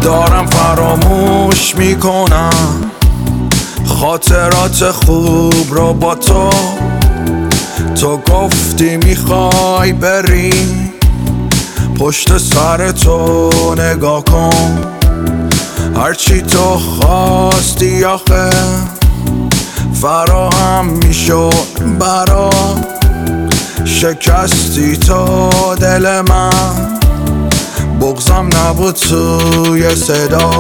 دارم فراموش میکنم خاطرات خوب رو با تو گفتی میخوای بری پشت سر تو نگاه کن هرچی تو خواستی آخه فراهم میشد برا شکستی تو دل من بغضم نبود توی صدا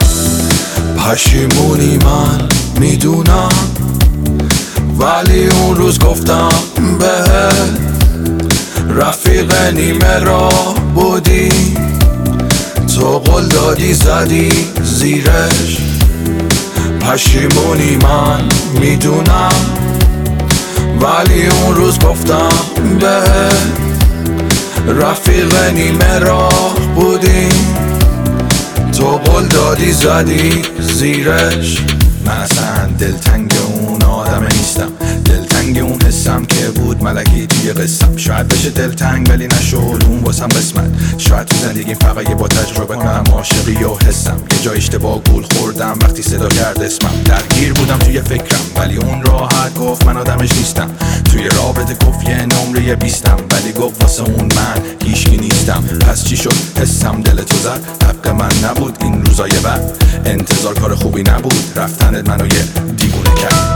پشیمونی من میدونم ولی اون روز گفتم بهت رفیق نیمه راه بودی تو قول دادی زدی زیرش پشیمونی من میدونم ولی اون روز گفتم بهت رفیق نیمه راه بودی تو قول دادی زدی زیرش من اصلا دلتنگ اون آدم نیستم دلتنگ اون حسم که بود ملکی توی قصم شاید بشه دلتنگ ولی نشد اون واسم قسمت شاید تو زندگیم فقط یه با تجربه کنم عاشقی و حسم یه جای اشتباه گول خوردم وقتی صدا کرد اسمم درگیر بودم توی فکرم ولی اون راحت گفت من آدمش نیستم توی رابطه گفت یه نمره 20م ولی گفت واسه اون من هیچکی نیستم پس چی شد حسم دل تو زد حق من نبود این روزای بعد انتظار کار خوبی نبود رفتنت منو یه دیوونه کرد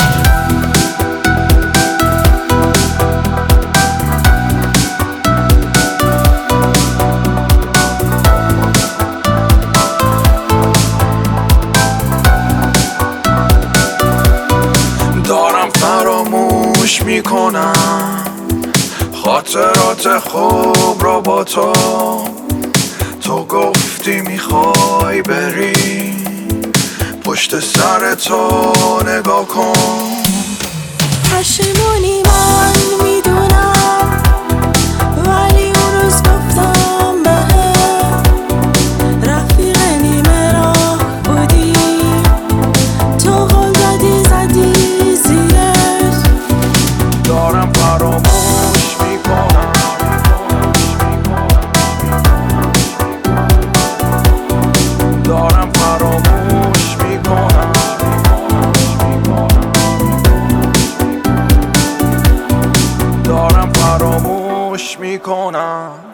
دارم فراموش میکنم خاطرات خوب رو با تو گفتی میخوای بری پشت سر تو نگاه کن پشیمونی من میدونم ولی اون روز گفتم بهت رفیق نیمه راه بودی تو قول دادی زدی زیرش دارم فراموش میکنم دارم فراموش میکنم دارم فراموش میکنم